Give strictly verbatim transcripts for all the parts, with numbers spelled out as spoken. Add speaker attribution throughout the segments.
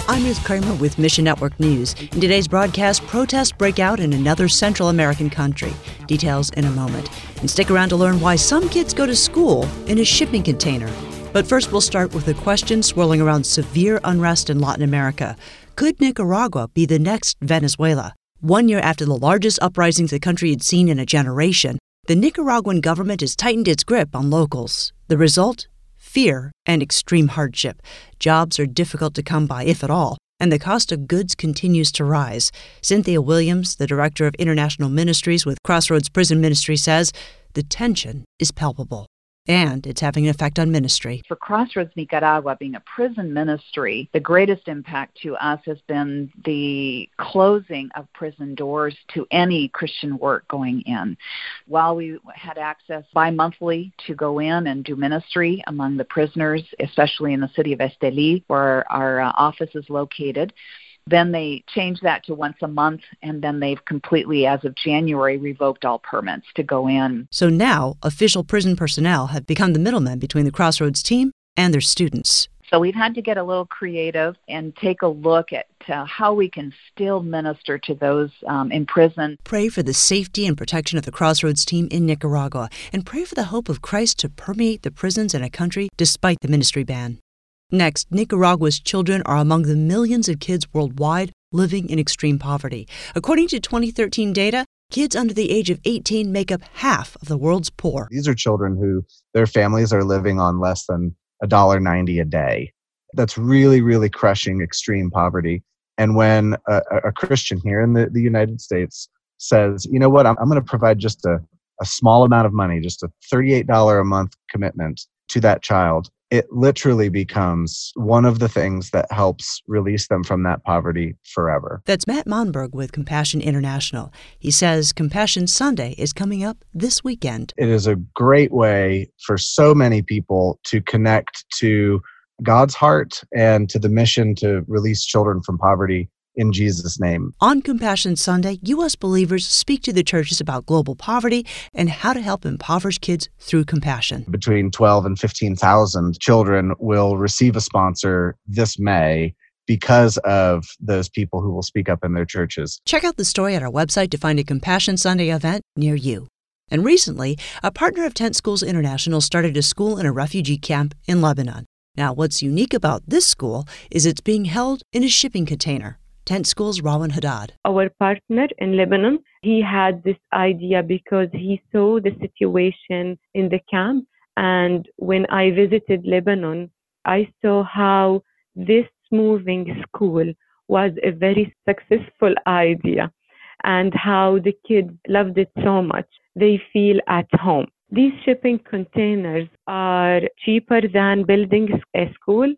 Speaker 1: I'm Ruth Kramer with Mission Network News. In today's broadcast, protests break out in another Central American country. Details in a moment. And stick around to learn why some kids go to school in a shipping container. But first, we'll start with a question swirling around severe unrest in Latin America. Could Nicaragua be the next Venezuela? One year after the largest uprisings the country had seen in a generation, the Nicaraguan government has tightened its grip on locals. The result? Fear and extreme hardship. Jobs are difficult to come by, if at all, and the cost of goods continues to rise. Cynthia Williams, the director of international ministries with Crossroads Prison Ministry, says the tension is palpable. And it's having an effect on ministry.
Speaker 2: For Crossroads Nicaragua, being a prison ministry, the greatest impact to us has been the closing of prison doors to any Christian work going in. While we had access bi-monthly to go in and do ministry among the prisoners, especially in the city of Esteli, where our uh, office is located, then they changed that to once a month, and then they've completely, as of January, revoked all permits to go in.
Speaker 1: So now, official prison personnel have become the middlemen between the Crossroads team and their students.
Speaker 2: So we've had to get a little creative and take a look at uh, how we can still minister to those um, in prison.
Speaker 1: Pray for the safety and protection of the Crossroads team in Nicaragua, and pray for the hope of Christ to permeate the prisons in a country despite the ministry ban. Next, Nicaragua's children are among the millions of kids worldwide living in extreme poverty. According to twenty thirteen data, kids under the age of eighteen make up half of the world's poor.
Speaker 3: These are children who their families are living on less than one dollar ninety a day. That's really, really crushing extreme poverty. And when a, a Christian here in the, the United States says, you know what, I'm, I'm going to provide just a, a small amount of money, just a thirty-eight dollars a month commitment to that child, it literally becomes one of the things that helps release them from that poverty forever.
Speaker 1: That's Matt Monberg with Compassion International. He says Compassion Sunday is coming up this weekend.
Speaker 3: It is a great way for so many people to connect to God's heart and to the mission to release children from poverty in Jesus' name.
Speaker 1: On Compassion Sunday, U S believers speak to the churches about global poverty and how to help impoverished kids through compassion.
Speaker 3: Between twelve and fifteen thousand children will receive a sponsor this May because of those people who will speak up in their churches.
Speaker 1: Check out the story at our website to find a Compassion Sunday event near you. And recently, a partner of Tent Schools International started a school in a refugee camp in Lebanon. Now, what's unique about this school is it's being held in a shipping container. Tent Schools' Rowan Haddad.
Speaker 4: Our partner in Lebanon, he had this idea because he saw the situation in the camp. And when I visited Lebanon, I saw how this moving school was a very successful idea and how the kids loved it so much. They feel at home. These shipping containers are cheaper than building a school,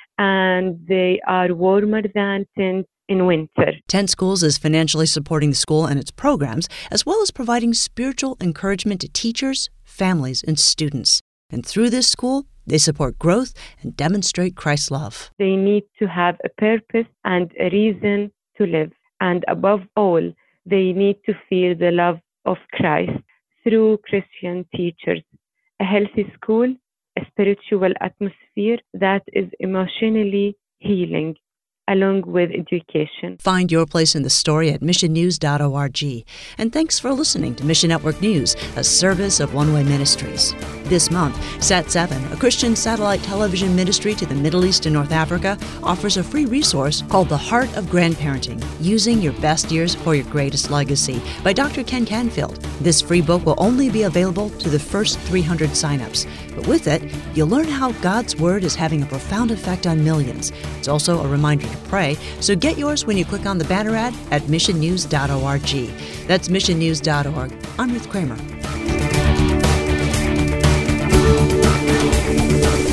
Speaker 4: and they are warmer than tents in winter.
Speaker 1: Tent Schools is financially supporting the school and its programs, as well as providing spiritual encouragement to teachers, families, and students. And through this school, they support growth and demonstrate Christ's love.
Speaker 4: They need to have a purpose and a reason to live. And above all, they need to feel the love of Christ through Christian teachers. A healthy school, a spiritual atmosphere that is emotionally healing, along with education.
Speaker 1: Find your place in the story at mission news dot org. And thanks for listening to Mission Network News, a service of One Way Ministries. This month, Sat seven, a Christian satellite television ministry to the Middle East and North Africa, offers a free resource called The Heart of Grandparenting, Using Your Best Years for Your Greatest Legacy by Doctor Ken Canfield. This free book will only be available to the first three hundred signups. But with it, you'll learn how God's Word is having a profound effect on millions. It's also a reminder to pray, so get yours when you click on the banner ad at mission news dot org. That's mission news dot org. I'm Ruth Kramer.